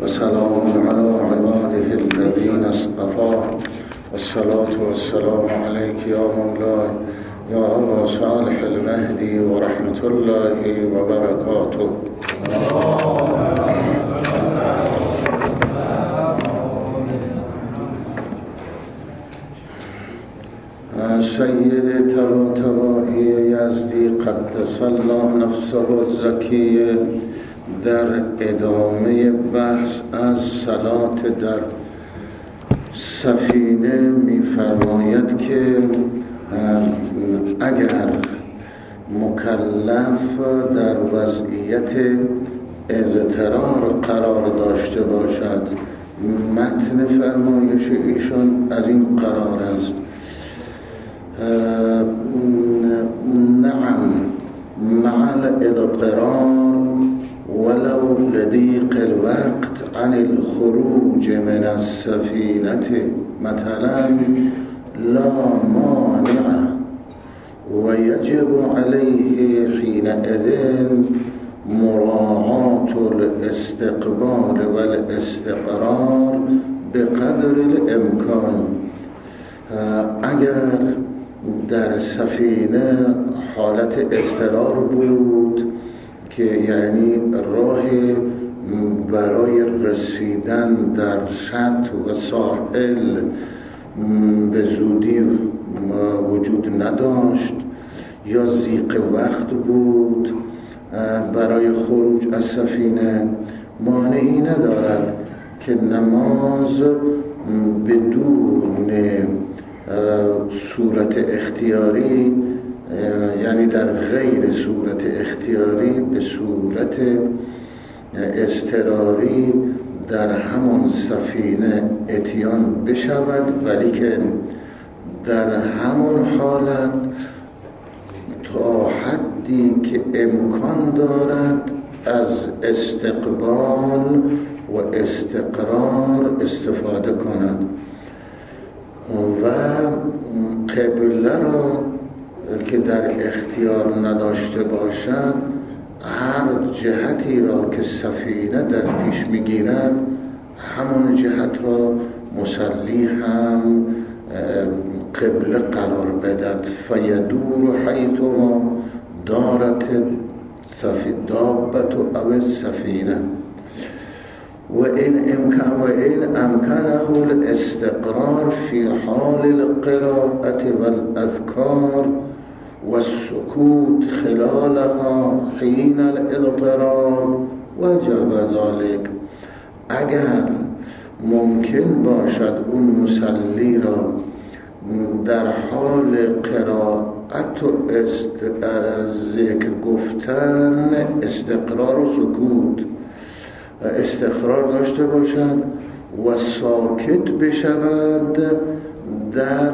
وسلام على عباده الذين اصطفى والصلاة والسلام عليك يا مولاي يا أبا صالح المهدي ورحمة الله وبركاته. سید طباطبایی یزدی قدس الله نفسه الزکیه در ادامه بحث از صلات در سفینه می‌فرماید که اگر مکلف در وضعیت اضطرار قرار داشته باشد، متن فرمایش ایشان از این قرار است: نعم مع الاضطرار ولو لضيق الوقت عن الخروج من السفينة مثلا لا مانع ويجب عليه حينئذ مراعاة الاستقبال والاستقرار بقدر الامکان. اگر در سفینه حالت اضطرار بود که یعنی راه برای رسیدن در شط و ساحل به زودی وجود نداشت یا ضیق وقت بود برای خروج از سفینه، مانعی ندارد که نماز بدون صورت اختیاری، یعنی در غیر صورت اختیاری، به صورت اضطراری در همان سفینه اتیان بشود، ولی که در همان حالت تا حدی که امکان دارد از استقبال و استقرار استفاده کند و قبله را که در اختیار نداشته باشد، هر جهتی را که سفینه در پیش میگیرد همون جهت را مصلی هم قبله قرار بدهد. فیدور حیثما دارت دابت او السفینه و این امکنه الاستقرار فی حال القراءة والاذکار والسکوت خلالها حین الاضطرار وجب ذلك. اگر ممکن باشد اون مصلی را در حال قرائت و ذکر گفتن استقرار و سکوت استقرار داشته باشد و ساکت بشود در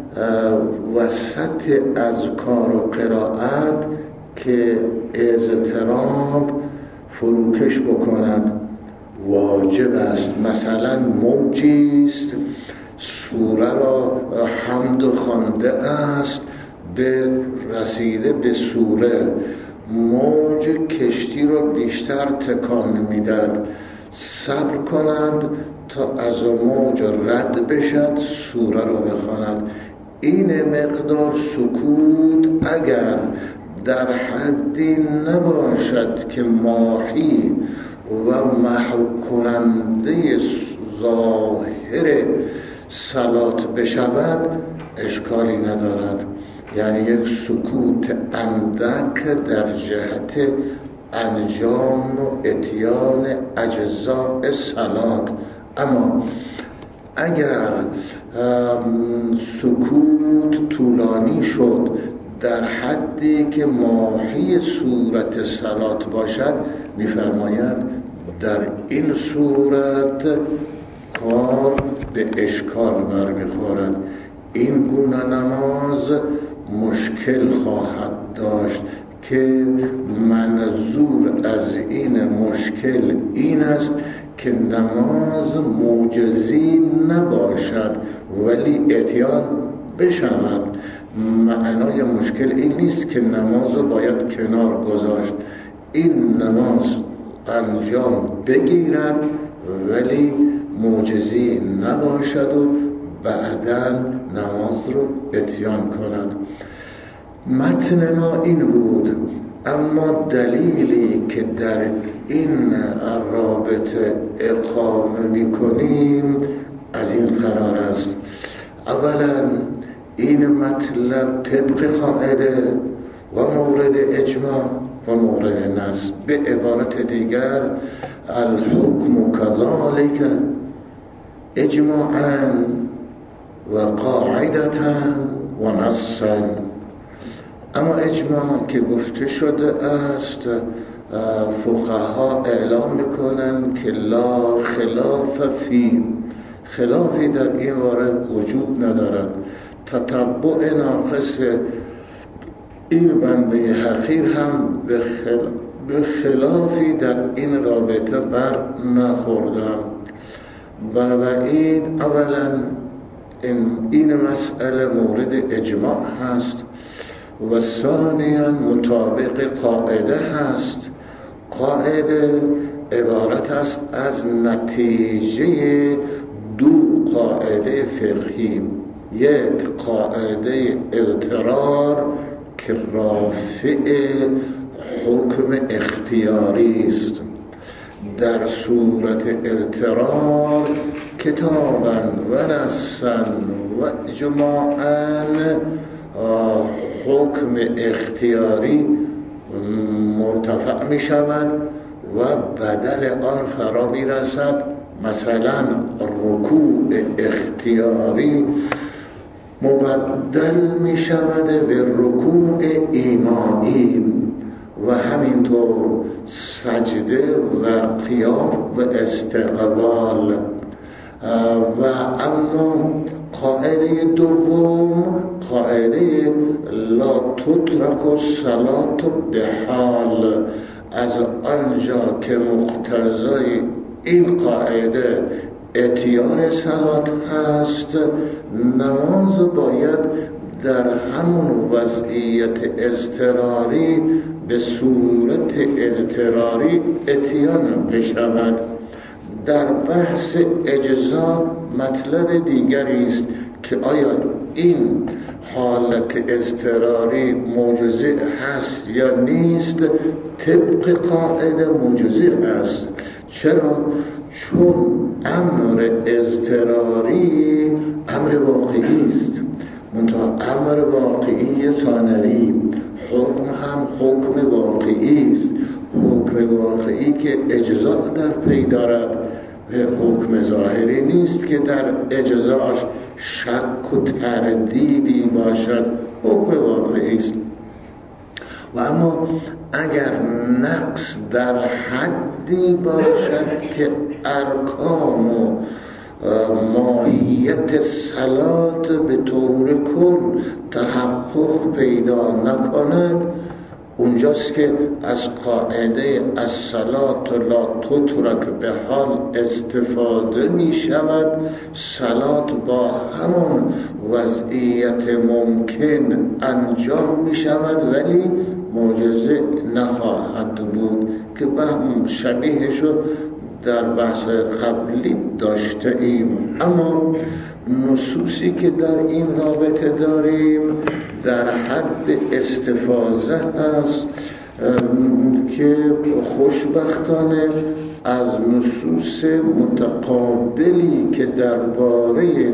وسط اذکار و قرائت که اضطراب فروکش بکند، واجب است. مثلا موجی است، سوره را حمد خوانده است، به رسیده به سوره، موج کشتی را بیشتر تکان میداد، صبر کند تا از موج رد بشد، سوره را بخواند. این مقدار سکوت اگر در حدی نباشد که ماهی و محو کننده ظاهر صلات بشود، اشکالی ندارد. یعنی یک سکوت اندک در جهت انجام و اتیان اجزاء صلات. اما اگر سکوت طولانی شد در حدی که ماهی صورت صلات باشد، می‌فرماید در این صورت کار به اشکال برمیخورد. این گونه نماز مشکل خواهد داشت که منظور از این مشکل این است که نماز معجزی نباشد ولی اتیان بشود. معنای مشکل این نیست که نماز رو باید کنار گذاشت. این نماز انجام بگیرن ولی معجزه‌ای نباشد و بعداً نماز رو اتیان کنند. متن ما این بود، اما دلیلی که در این رابطه اقامه می‌کنیم از این قرار است: اولا این مطلب طبق قاعده و مورد اجماع و مورد نص، به عبارت دیگر الحکم کذالک اجماعاً و قاعدةً و نصاً. اما اجماع که گفته شده است، فقها اعلام میکنن که لا خلاف فی، خلافی در این باره وجود ندارد. تتبع ناقص این بنده حقیر هم به خلافی در این رابطه بر نخوردم. بنابراین اولا این مسئله مورد اجماع هست و ثانیاً مطابق قاعده هست. قاعده عبارت است از نتیجه دو قاعده فقهی: یک قاعده اضطرار که رافع حکم اختیاری است. در صورت اضطرار کتاباً و نصاً و اجماعاً حکم اختیاری مرتفع می شود و بدل آن فرا می رسد. مثلا رکوع اختیاری مبدل می شود به رکوع ایمانی و همینطور سجده و قیام و استقبال. و اما قاعده دوم، قاعده لا تترک الصلاة بحال، از آنجا که مقتضای این قاعده اتیان صلات هست، نماز باید در همون وضعیت اضطراری به صورت اضطراری اتیان بشود. در بحث اجزا مطلب دیگری است که آیا این حالت اضطراری معجزه هست یا نیست. طبق قاعده معجزه هست. چرا؟ چون امر اضطراری امر واقعی است، منتها امر واقعی ثانوی، حکم هم حکم واقعی است، حکم واقعی که اجزا در پی دارد، حکم ظاهری نیست که در اجزاش شک و تردیدی باشد، حکم واقعی است. و اما اگر نقص در حدی باشد که ارکان و ماهیت صلات به طور کل تحقق پیدا نکند، اونجاست که از قاعده الصلاة لا تترک به حال استفاده می شود. صلات با همون وضعیت ممکن انجام می شود ولی معجزه نخواهد بود که به شبیهشو در بحث قبلی داشته ایم. اما نصوصی که در این رابطه داریم در حد استفاضه هست که خوشبختانه از نصوص متقابلی که درباره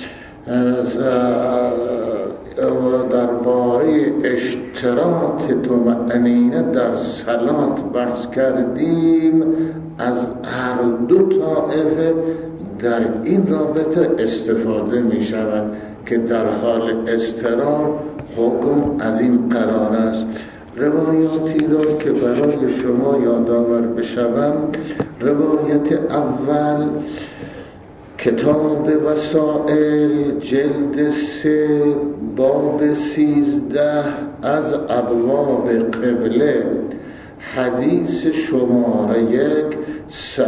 اشتراط طمأنینه در صلات بحث کردیم، از هر دو طائفه در این رابطه استفاده می شود که در حال اضطرار حکم از این قرار است. روایاتی را که برای شما یادآور بشوم: روایت اول کتاب وسائل جلد 3 باب 13 از ابواب قبله، حدیث شماره 1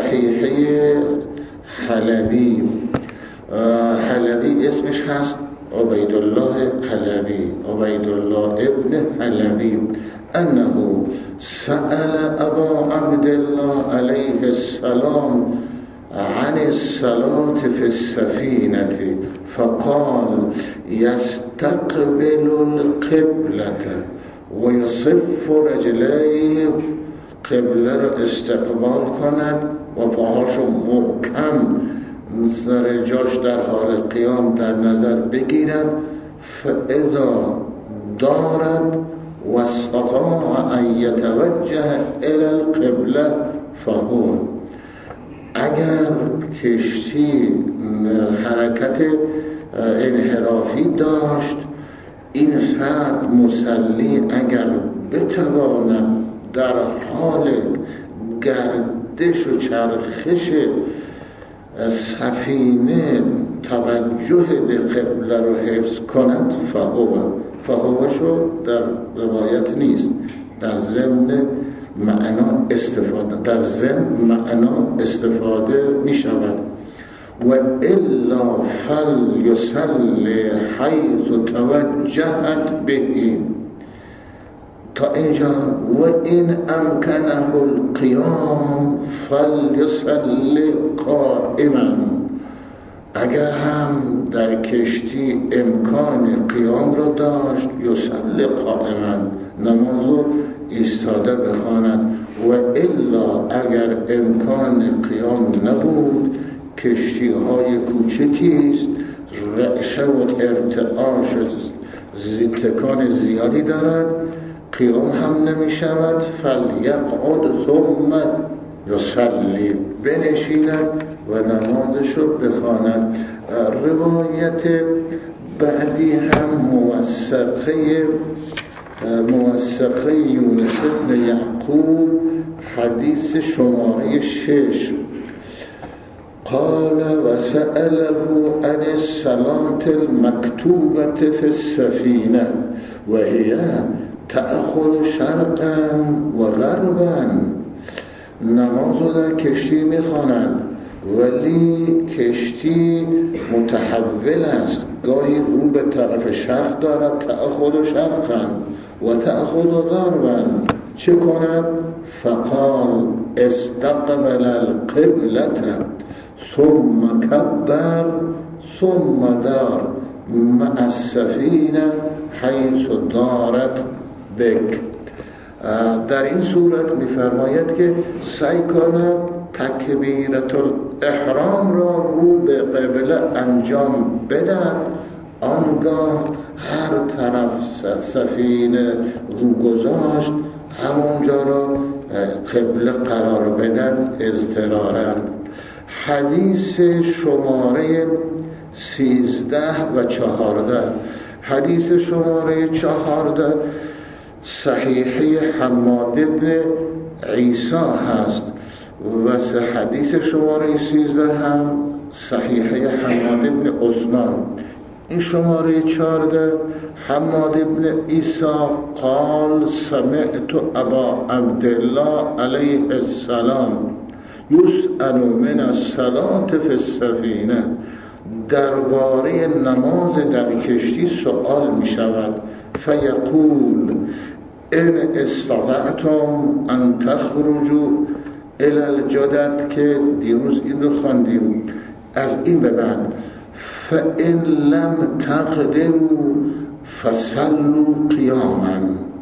صحیحه حلبی. حلبی اسمش هست عبیدالله حلبی، عبیدالله ابن حلبی، انه سأل ابا عبدالله علیه السلام عن الصلاة في السفينة فقال يستقبل القبلة ويصف رجليه، قبله را استقبال کند و پاهاشو محکم سر جاش در حال قیام در نظر بگیرد. فاذا دارد و استطاع ان يتوجه الى القبله فهو، اگر کشتی حرکت انحرافی داشت، این فرد مسلی اگر بتواند در حال گردش و چرخش سفینه توجه به قبله رو حفظ کند، فهوشو در روایت نیست، در ضمن معنا استفاده می شود. و الا فلیصلی حیث توجهت به، تا اینجا و این امکنه القیام فلیصلی قائما، اگر هم در کشتی امکان قیام رو داشت یصلی قائما، نمازو ایستاده بخواند. و الا اگر امکان قیام نبود، کشتی های کوچکیست، رعشه و ارتعاش تکان زیادی دارد، قیام هم نمی شود. فلیقعد ثم یصلی، بنشیند و نمازش رو بخواند. روایت بعدی هم موثقه یونس بن یعقوب، حدیث شماره 6، قال و سأله عن الصلاة المكتوبة في السفينة وهي تأخذ شرقا و غربا، نمازو در کشتی میخواند ولی کشتی متحول است، گاهی رو به طرف شرق دارد، تأخذ شرقا و تأخذ غربا، چه کند؟ فقال استقبل القبلة ثم كبر ثم دار مع السفینه حیث دارت بک. در این صورت می‌فرماید که سعی کند تکبیرت الاحرام را رو به قبله انجام بدهد، آنگاه هر طرف سفینه رو گذاشت همونجا را قبله قرار بدهد اضطرارا. حدیث شماره 13 و 14، حدیث شماره 14 صحیحه حماد بن عیسی هست و حدیث شماره 13 هم صحیحه حماد بن عثمان. این شماره 14 حماد بن عیسی قال سمعت ابا عبدالله علیه السلام یسأل من الصلاة فی السفینه، درباره نماز در کشتی سؤال می شود. فیقول ان استطعتم ان تخرجوا الی الجدد، که دیروز این رو خواندیم، از این به بعد فان لم تقدروا فصلوا قیاما،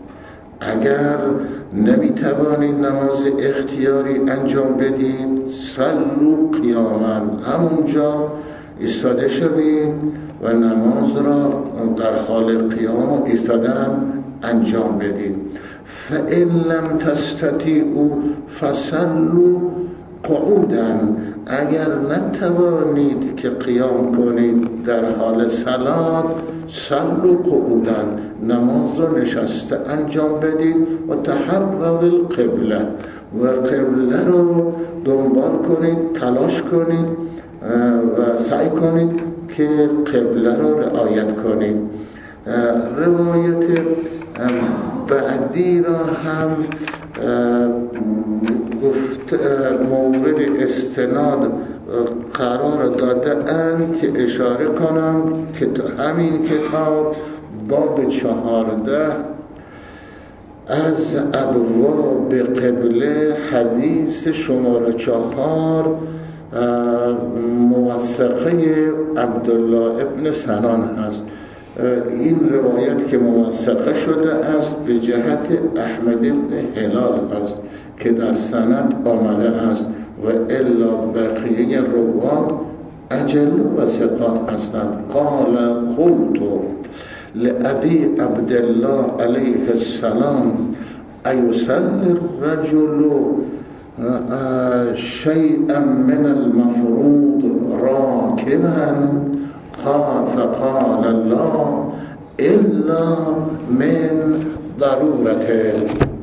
اگر نمیتوانید نماز اختیاری انجام بدید صلوا قیاما، همونجا ایستاده شوید و نماز را در حال قیام و ایستادن انجام بدید. فإن لم تستطیعوا فصلوا قعودا، اگر نتوانید که قیام کنید در حال صلات صلوا قعودا، نماز را نشسته انجام بدید. و تحروا القبله، و قبله رو دنبال کنید، تلاش کنید و سعی کنید که قبله رو رعایت کنید. روایت بعدی را هم گفت مورد استناد قرار داده اند که اشاره کنم که همین کتاب باب 14 از ابواب قبله حدیث شماره 4 موثقه عبدالله ابن سنان هست. این روایت که موثقه شده است به جهت احمد ابن هلال است که در سند آمده است و الا بقیه روات اجل و ثقات هستند. قال قلت لأبي عبد الله عليه السلام أيصلي الرجل شيئا من المفروض راكبا؟ فقال لا إلا من ضرورته.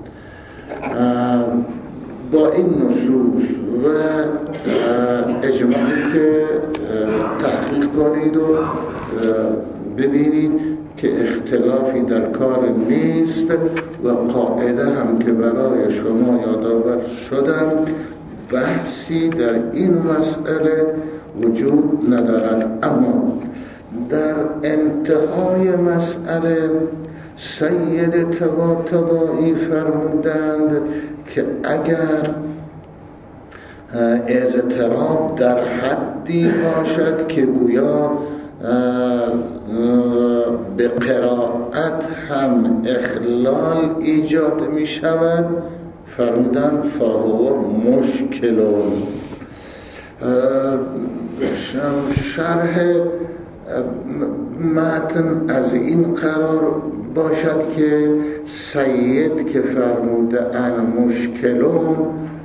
با این نصوص و اجماعی که تحقیق کنید و ببینید که اختلافی در کار نیست و قاعده هم که برای شما یادآور شدم بحثی در این مسئله وجود ندارد. اما در انتهای مسئله سید طباطبایی فرمودند که اگر اضطراب در حدی باشد که گویا به قرائت هم اخلال ایجاد می شود فرمودن فهو مشکلون. شرح متن از این قرار باشد که سید که فرموده ان مشکلون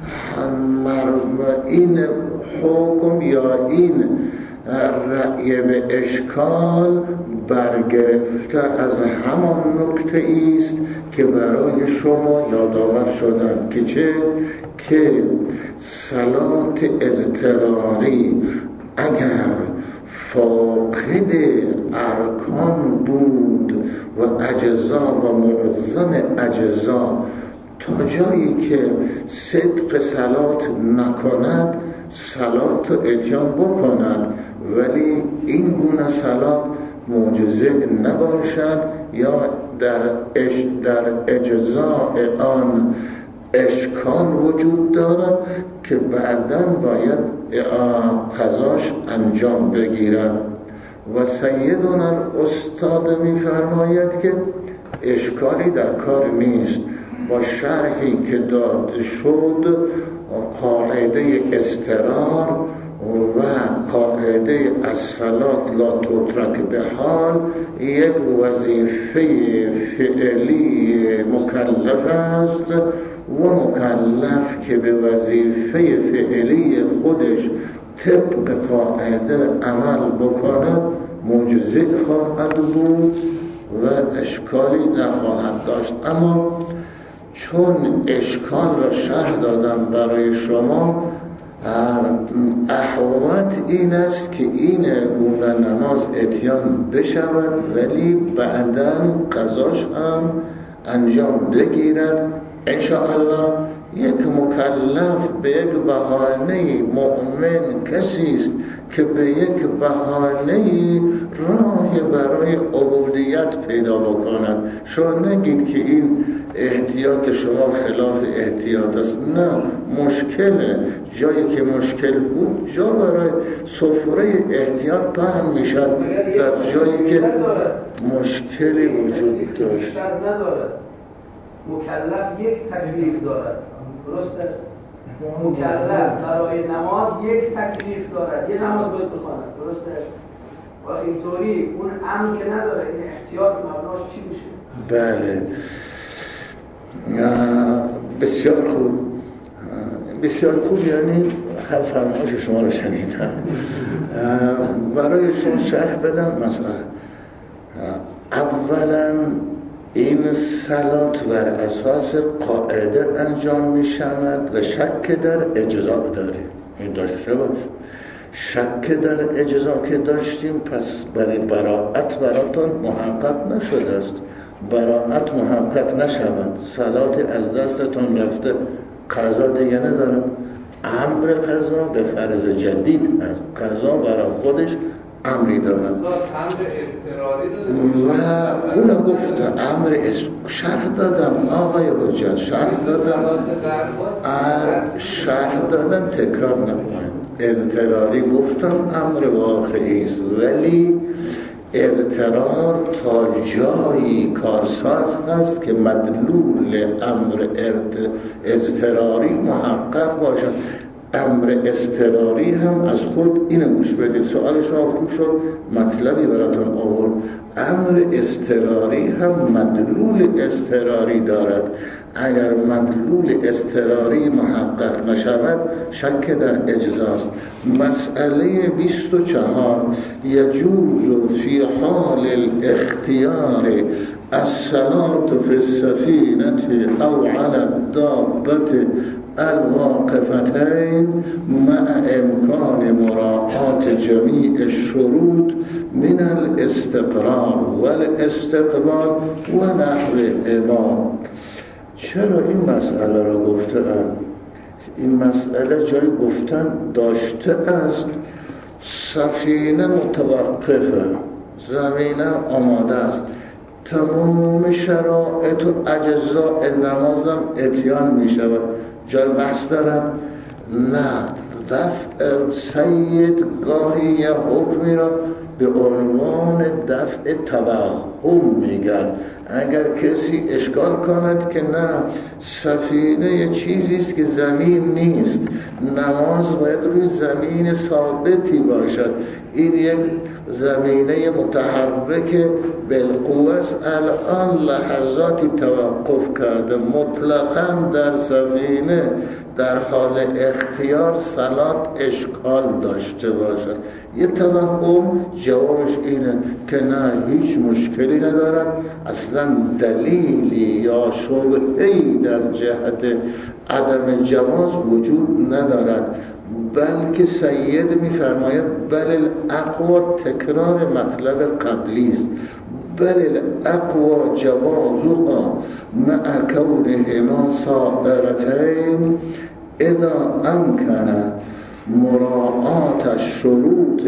این حکم یا این رأی به اشکال برگرفته از همان نکته است که برای شما یادآور شدم که چه؟ که صلات اضطراری اگر فاقد ارکان بود و اجزا و معظم اجزا تا جایی که صدق صلات نکند صلات رو اتیان بکند ولی این گونه صلات معجزه نباشد یا در اجزاء آن اشکال وجود دارد که بعداً باید قضاش انجام بگیرد. و سیدنا استاد می فرماید که اشکالی در کار نیست. با شرحی که داده شد قاعده اضطرار و قاعده الصلاة لا تترک به حال یک وظیفه فعلی مکلف است و مکلف که به وظیفه فعلی خودش طبق قاعده عمل بکند معجزه خواهد بود و اشکالی نخواهد داشت. اما چون اشکال را شرح دادم برای شما احوامت این است که این گونه نماز اتیان بشود ولی بعداً قضاش هم انجام بگیرد. انشاءالله یک مکلف به یک بهانه مؤمن کسی است که به یک بهانه راهی برای عبودیت پیدا بکند. شما نگید که این احتیاط شما خلاف احتیاط است. نه، مشکله. جایی که مشکل بود جا برای سفره احتیاط پهن میشد در جایی که مشکلی وجود داشت. مکلف یک تکلیف دارد، درست است؟ مکلف برای نماز یک تکلیف دارد، یه نماز باید بخواند، درست است؟ و اینطوری اون امر که نداره، این احتیاط مبناش چی میشه؟ بله، بسیار خوب، بسیار خوب. یعنی هر فرمایش شما رو شنیدم. برای شما شرح بدم. مثلا اولا این صلات بر اساس قاعده انجام می شود و شک در اجزا داره. این داشته باش. شک در اجزا که داشتیم پس برای براءت براتون محقق نشده است. براءت محقق نشود، صلات از دستتون رفته، قضا دیگه ندارم. امر قضا به فرض جدید است. قضا برای خودش امری دارد و اونو گفته امر شرح دادم آقای حجت، شرح دادم تکرار نکنید. اضطراری گفتم امر واقعی است، ولی اضطرار تا جایی کارساز هست که مدلول امر اضطراری محقق باشد. امر اضطراری هم از خود اینو گوش بدید، سوال شما خوب شد، مطلبی براتون آورد. امر اضطراری هم مدلول اضطراری دارد. اگر مدلول اضطراری محقق نشود شک در اجزاست. مسئله 24 یجوز فی حال الاختیار الصلاة فی السفینة او علی الدابة الواقفتين مع امکان مراعات جمیع الشروط من الاستقرار والاستقبال و نحو امام. چرا این مسئله را گفتم؟ این مسئله جای گفتن داشته است. سفینه متوقفه، زمینه آماده است، تمام شرایط و اجزاء نمازم اتیان می شود. جای بحث دارد؟ نه. دفع سید گاهی یا حکمی را به عنوان دفع توهم میگن. اگر کسی اشکال کند که نه، سفینه یه چیزیست که زمین نیست، نماز باید روی زمین ثابتی باشد، این یک زمینه متحرک بالقوه است، الان لحظاتی توقف کرده، مطلقاً در سفینه در حال اختیار صلات اشکال داشته باشد. یه توهم جوابش اینه که نه، هیچ مشکلی ندارد، اصلا دلیلی یا شبهه‌ای در جهت عدم جواز وجود ندارد. بلکه سید می‌فرماید بل الاقوا، تکرار مطلب قبلی است، بل الاقوا جوازها مع کونهما صائرتین اذا امکن مراعات الشروط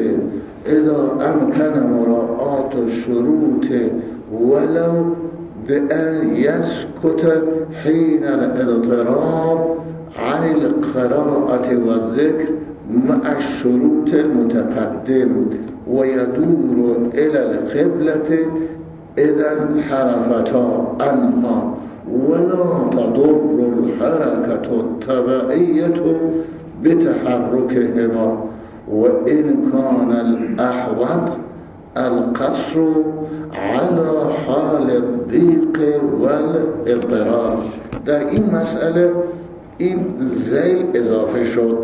ولو بأن يسكت حين الاضطراب عن القراءة والذكر مع الشروط المتقدم ويدور إلى القبلة إذا انحرفتا عنها ولا تضر الحركة التبعية بتحركهما وإن كان الأحوط القصر على حال الضيق والاضطرار. در این مسئله این ذیل اضافه شد.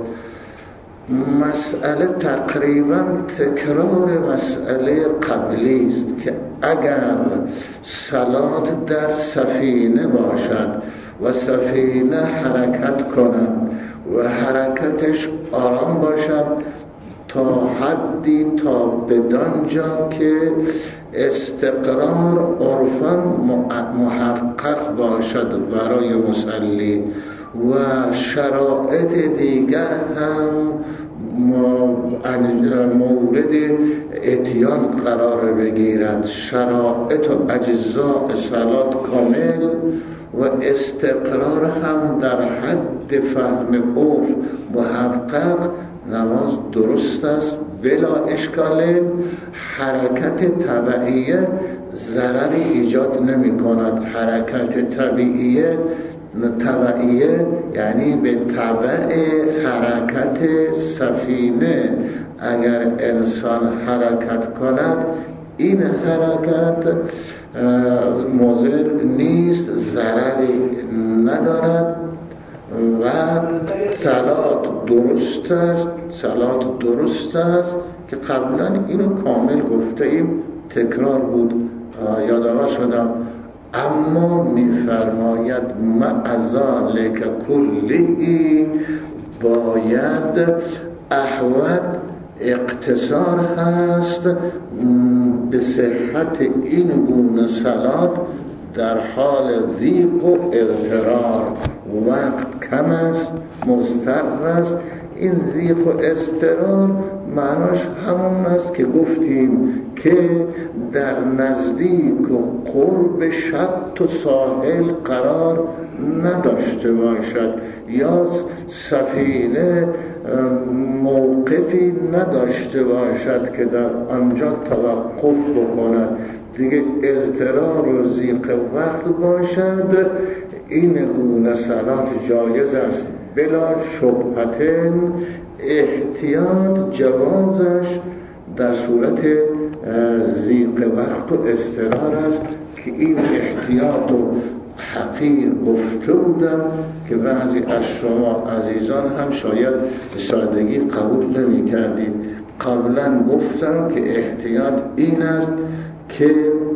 مسئله تقریبا تکرار مسئله قبلی است که اگر صلات در سفینه باشد و سفینه حرکت کند و حرکتش آرام باشد تا حدی، تا بدانجا که استقرار عرفاً محقق باشد برای مصلی و شرایط دیگر هم مورد اتیان قرار بگیرد، شرایط و اجزاء صلات کامل و استقرار هم در حد فهم عرف محقق، نماز درست است بلا اشکال. حرکت طبیعیه ضرری ایجاد نمی کند. حرکت طبیعیه یعنی به تبع حرکت سفینه اگر انسان حرکت کند این حرکت مضر نیست، ضرری ندارد و صلات درست است که قبلا اینو کامل گفته ایم، تکرار بود یادآور شدم. اما میفرماید معذالک کلی باید احوط اقتصار هست به صحت این گونه صلات در حال ضیق و اضطرار وقت کم است، مضطر است. این ضیق و اضطرار معناش همون است که گفتیم که در نزدیک و قرب شط و ساحل قرار نداشته باشد یا سفینه موقفی نداشته باشد که در آنجا توقف بکند، دیگه اضطرار و ضیق وقت باشد. این گونه صلات جایز است بلا شبهتن. احتیاط جوازش در صورت ضیق وقت و اضطرار است که این احتیاط و حقیر گفته بودم که بعضی از شما عزیزان هم شاید به سادگی قبول نمی کردید. قبلا گفتم که احتیاط این است که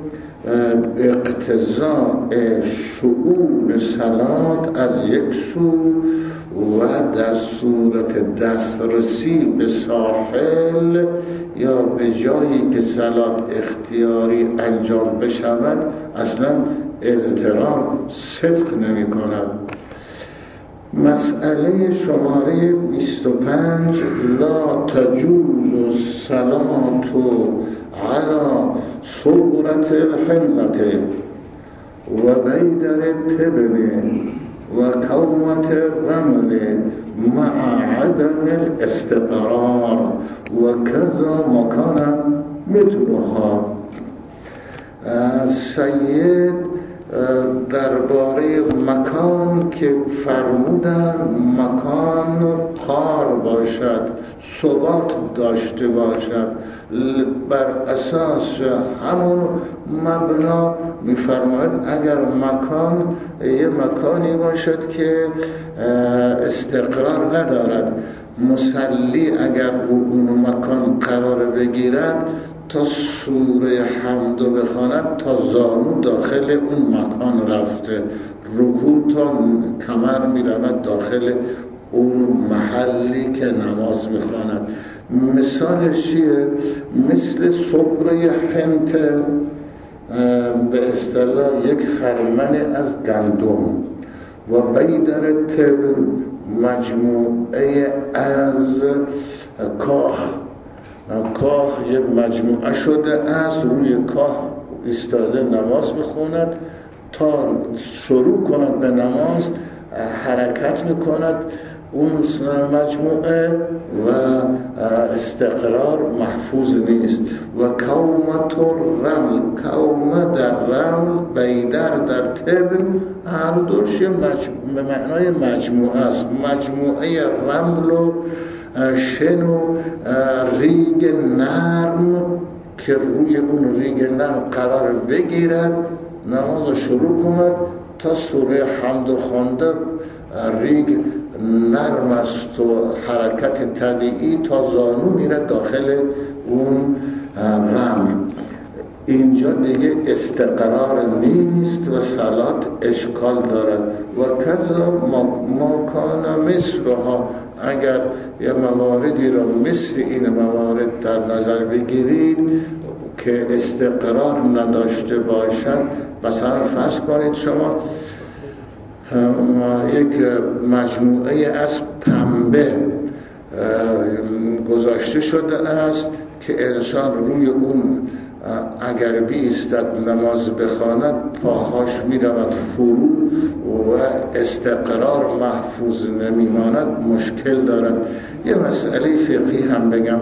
اقتضاء شؤون صلات از یک سو و در صورت دسترسی به ساحل یا به جایی که صلات اختیاری انجام بشود اصلا اضطرار صدق نمی کند. مسئله شماره 25 لا تجوز الصلاة على صورة الحنطة و بیدر التبن و کومة الرمل مع عدم الاستقرار و کذا مکان مثلها. سید درباره مکان که فرمودن مکان قار باشد، ثبات داشته باشد، بر اساس همون مبنا میفرماید اگر مکان یه مکانی باشد که استقرار ندارد، مصلی اگر رو اون مکان قرار بگیرد تا سوره حمدو بخواند تا زانو داخل اون مکان رفته، رکوع تا کمر میرود داخل اون محلی که نماز میخواند. مثالش چیه؟ مثل صبره حنطه، به اصطلاح یک خرمن از گندم، و بیدر تبن مجموعه از کاه یک مجموعه شده است، روی کاه ایستاده نماز میخواند، تا شروع کند به نماز حرکت میکند اون مجموعه و استقرار محفوظ نیست. و کومت الرمل، کومه در رمل، بیدر در تبن، هر دوش به معنای مجموعه است. مجموعه رمل و شن و ریگ نرم که روی اون ریگ نرم قرار بگیرد، نماز شروع کند تا سوره حمد خوانده، ریگ نرم است و حرکت طبیعی تا زانو میره داخل اون رمل. اینجا دیگه استقرار نیست و صلات اشکال دارد. و کذا ما کان مثلها، اگر یه مواردی را مثل این موارد در نظر بگیرید که استقرار نداشته باشد، مثلا فرض کنید شما یک مجموعه از پنبه گذاشته شده است که انسان روی اون اگر بیستد نماز بخواند پاهاش میرود فرو و استقرار محفوظ نمیماند، مشکل دارد. یه مسئله فقهی هم بگم،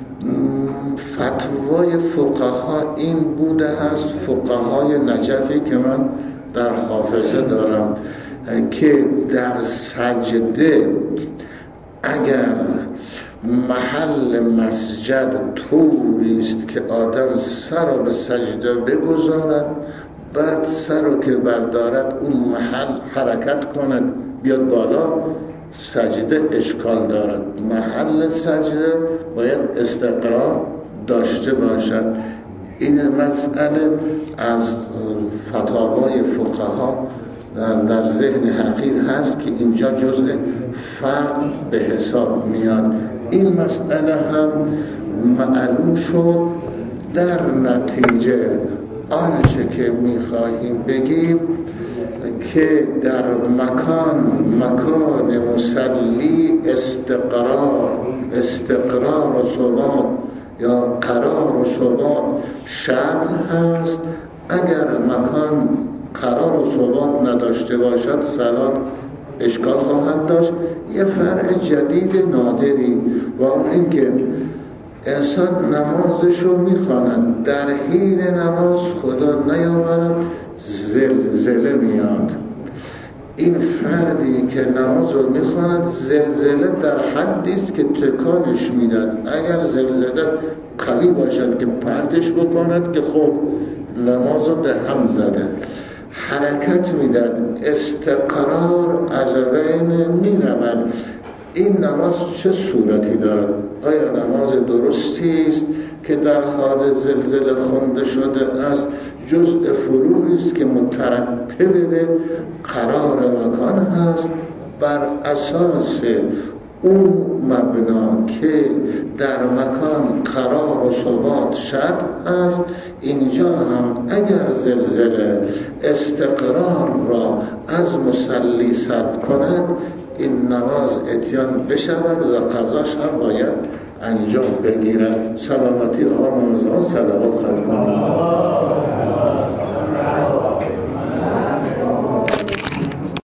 فتوای فقها این بوده است، فقهای نجفی که من در حافظه دارم، که در سجده اگر محل مسجد طوری است که آدم سر رو به سجده بگذارد، بعد سر رو که بردارد اون محل حرکت کند بیاد بالا، سجده اشکال دارد. محل سجده باید استقرار داشته باشد. این مسئله از فتاوای فقها در ذهن حقیر هست که اینجا جزء فرق به حساب میاد. این مسئله هم معلوم شد. در نتیجه آنچه که میخواهیم بگیم که در مکان مصلی استقرار و ثبات یا قرار و ثبات شرط هست. اگر مکان قرار و ثبات نداشته باشد صلات اشکال خواهد داشت. یه فرع جدید نادری و اون این که انسان نمازش رو میخواند، در حین نماز خدا نیاورد زلزله میاد. این فردی که نماز رو میخواند زلزله در حدی است که تکانش میداد. اگر زلزله قوی باشد که پرتش بکند که خب نماز رو به هم زده، حرکت میداد، استقرار از بین میرود. این نماز چه صورتی دارد؟ آیا نماز درستی است که در حال زلزله خونده شده است؟ جزء فروعی است که مترتب به قرار مکان هست. بر اساس اون مبنا که در مکان قرار و ثبات شرط است، اینجا هم اگر زلزله استقرار را از مصلی سلب کند، این نماز اتیان بشود و قضاش هم باید انجام بگیرد. سلامتی آقا ممزمان صلوات خط کنید.